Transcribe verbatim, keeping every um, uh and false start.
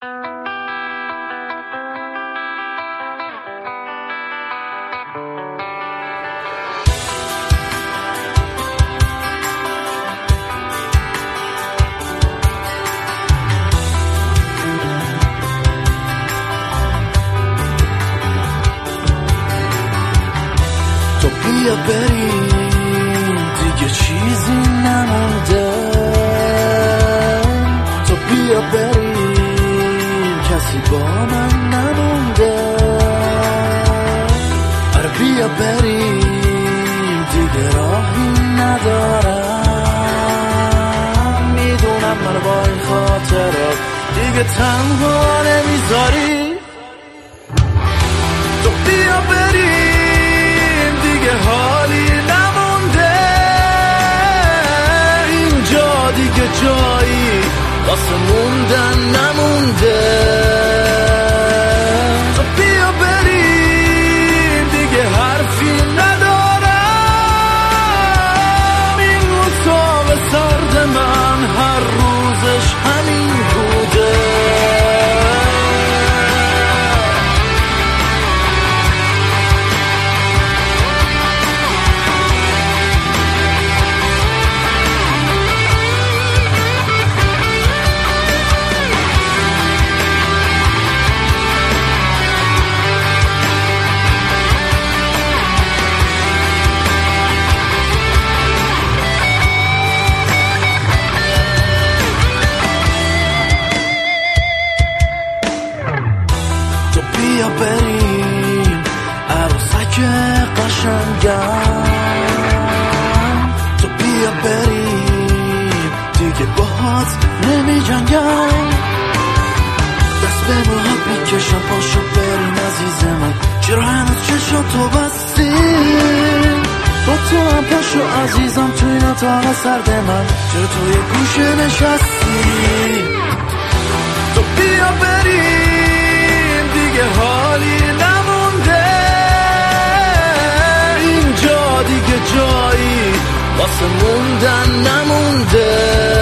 تو بیا بریم دیگه چیزی نمونده، تو بیا بریم کسی با من نمونده، آره بیا بریم دیگه راهی ندارم، میدونم من با این خاطرات دیگه تنها نمیذاری، تو بیا بریم دیگه حالی نمونده، اینجا دیگه جایی واسه موندن نمونده، تو بیا بریم دیگه حرفی ندارم، این اتاق سرد من هر روزش همین بوده. بیا بریم عروسک قشنگم، تو بیا بریم دیگه باهات نمی جنگم، دست به موهات میکشم پاشو بریم عزیز من، چرا هنوز چشاتو بستی، با تو هم پاشو عزیزم توی این اتاق سرد من، چرا توی گوشه نشستی، تو بیا بریم دیگه حالی نمونده، اینجا دیگه جایی واسه موندن نمونده.